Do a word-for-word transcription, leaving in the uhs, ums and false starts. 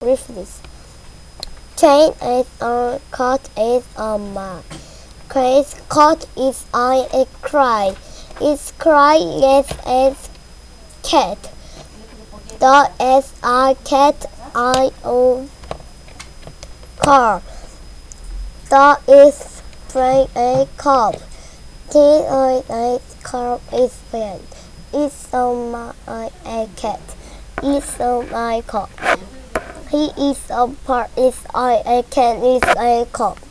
with this. Chain is a cat is a man. Crazy cat is I a cry. Is cry yes as cat. The is a cat I o car. The is playing a cup. King I a cup is pen. Is a my a cat. Is a my cup. He is a part is I a can is a cup.